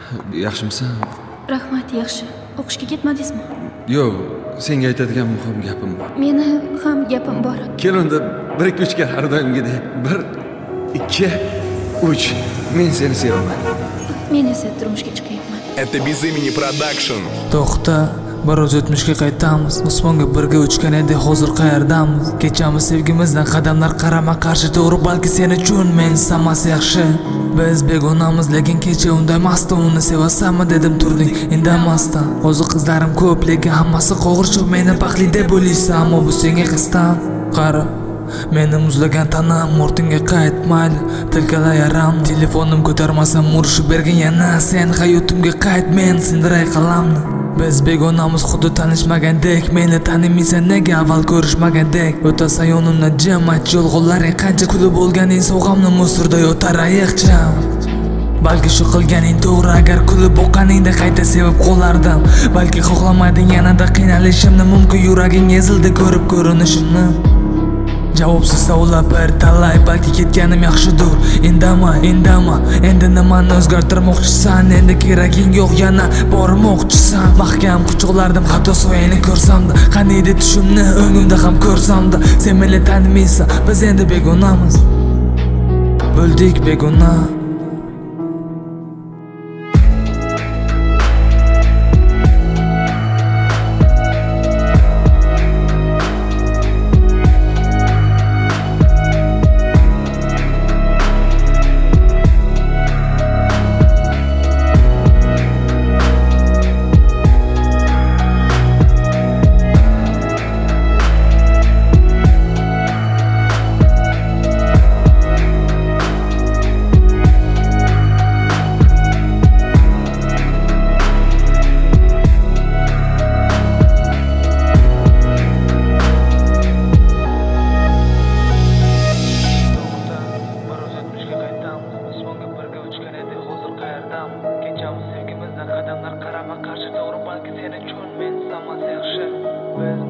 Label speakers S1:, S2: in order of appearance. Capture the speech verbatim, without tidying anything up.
S1: Yaxshimisan?
S2: Rahmat, yaxshi. O'qishga ketmadingizmi?
S1: Yo'q, senga aytadigan muhim gapim bor.
S2: Meni ham gapim bor.
S1: Kel unda bir ikki uchga har doimgidek. bir ikki uch. Men seni sevaman.
S2: Men esa turmushga chiqyapman.
S3: Это без имени продакшн.
S4: To'xta, biroz o'tmishga qaytamiz. Osmonga birga uchgan edi, hozir qayerdamiz? Kechamiz sevgimizdan qadamlar qarama-qarshi to'g'ri, balki sen uchun men sammasi yaxshi. Biz begonamiz, lekin kecha undamasdi. Uni sevasanmi dedim, turding indamasdan. Hozir qizlarim ko'p, lekin hammasi qo'g'irchoq. Meni baxtli deb o'ylaysan, ammo bu senga qistam. Qara, meni muzlagan tanam, ortingga qaytmaydi. Tilkala yaram, telefonim ko'tarmasam urishib bergin yana. Sen hayotimga qayt, men sindiray qalamni. Biz begonamiz, xuddi tanishmagandek. Meni tanimaysan, nega avval ko'rishmagandek? O'tasan yonimdan jim, ayt yolg'onlaring qancha kulib bo'lganing, sog'amni musurda yotar ayiqcham. Balki shu qilganing to'g'ri, agar kulib boqqaningda qayta sevib qolardim. Balki xohlamading yanada qiynalishimni, mumkin yuraging ezildi ko'rib ko'rinishimni. Javobsiz savollar bir talay, balki ketganim yaxshidir. Indama, indama, endi nimani o'zgartirmoqchisan? Endi keraging yo'q, yana bormoqchisan. Mahkam quchoqlardim, hatto soyangni ko'rsamda. Qanday edi tushimni o'ngimda ham ko'rsamda. Sen meni tanimaysan, biz endi begonamiz. Bo'ldik begona. Kechamiz sevgimizdan qadamlar qarama-qarshi to'g'ri, balki sen uchun men sammasi yaxshi.